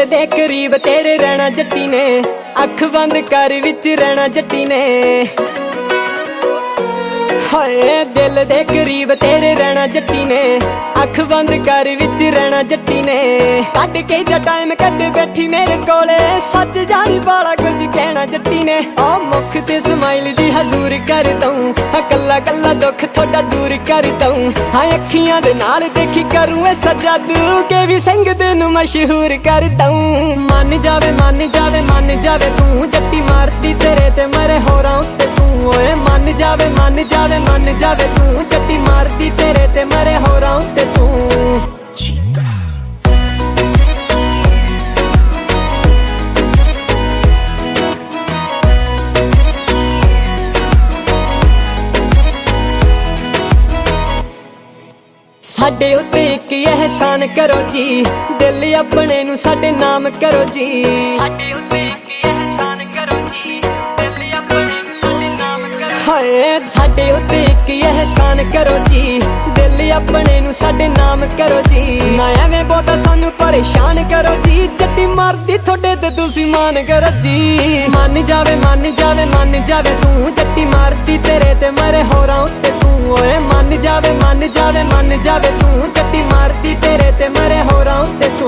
दिल दे करीब तेरे रहना जट्टी ने, अख बंद कर विच रहना जट्टी ने। हाय दिल दे करीब तेरे रहना जट्टी ने, अख बंद कर विच रहना जट्टी ने। कट के जा टाइम कद बैठी मेरे कोले, सच जानी बाला कुछ कहना जट्टी ने। आ मुख ते स्माइल दी हजूर कर दूं, कल्ला कल्ला दुख थोड़ा दूर कर दूं। हाँ अखियां दे नाल देखी करूं ऐसा जादू, के भी संगत नू मशहूर कर दूं। मन जावे मन जावे मन जावे तू, जट्टी मारती तेरे ते मरे होरां उत्ते तू। ओए मन जावे मन जावे मन जावे तू, जट्टी मारती तेरे ते मरे होरां उत्ते तू। साडे उत्ते इक एहसान करो जी, दिल अपने नू साडे नाम करो जी। साडे उत्ते इक एहसान करो जी, दिल अपने नू साडे नाम करो। हाय साडे उत्ते इक एहसान करो जी, दिल अपने नू साडे नाम करो जी। ना एवें बहुता सानू परेशान करो जी, जट्टी मारदी थोड़े ते तुसी मान करो जी। मन जावे मन जावे मन जावे तू, जट्टी मारदी तेरे ते मरे होरां उत्ते तू। ओए मन जावे मन जावे मन जावे तू, जट्टी मारदी तेरे ते मरे होरां उत्ते तू।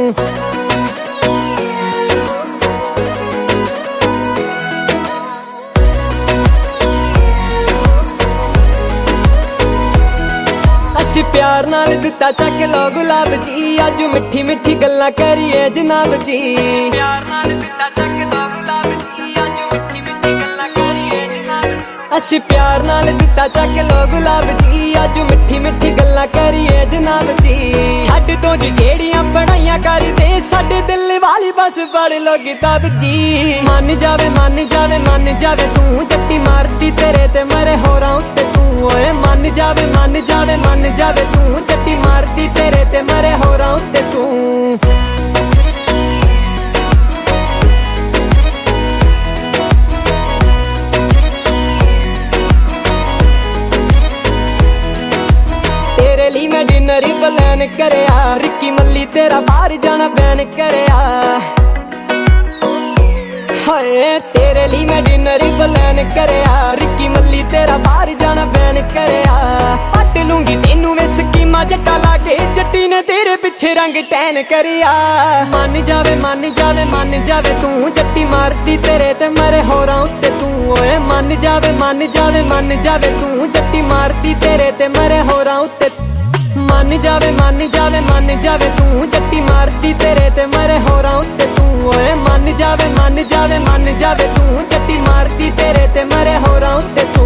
असी प्यार नाल दिता चक लो गुलाब जी, अज मिठी मिठी गल्लां करिए जनाब जी। प्यार नाल दिता चक लो गुलाब जी, अज मिठी मिठी गल्लां करिए जनाब। असी प्यार नाल दिता चक लो गुलाब जी, अज मिठी मिठी गल्लां करिए जनाब जी। छड्ड दो जी जेड़ियां पढ़ाइयां करदे, साडे दिल वाली बस पढ़ लो किताब जी। मन जावे मन जावे मन जावे तू, जट्टी मारदी तेरे ते मरे होरां उत्ते तू। ओए मन जावे मन जावे मन जावे तू, जट्टी मारदी तेरे ते मरे होरां उत्ते तू। तेरे लिए मैं डिनर प्लान करया, रिक्की मल्ली तेरा बाहर जाना बैन करया। हाय तेरे लिए मैं डिनर प्लान करया, रिक्की मल्ली तेरा बाहर जाना बैन करया। पट लूंगी तेनू में स्कीमा जट्टा लाके, जट्टी ने तेरे पीछे रंग टैन करया। मन जावे मन जावे मन जावे तू, जट्टी मारदी तेरे ते मरे होरां उत्ते तू। ओए मन जावे मन जावे मन जावे तू, जट्टी मारदी तेरे ते मरे होरां उत्ते। मन जावे मन जावे मन जावे तू, जट्टी मारदी तेरे ते मरे होरां उत्ते तू। ओए मन जावे मन जावे मन जावे तू, जट्टी मारदी तेरे ते मरे होरां उत्ते तू।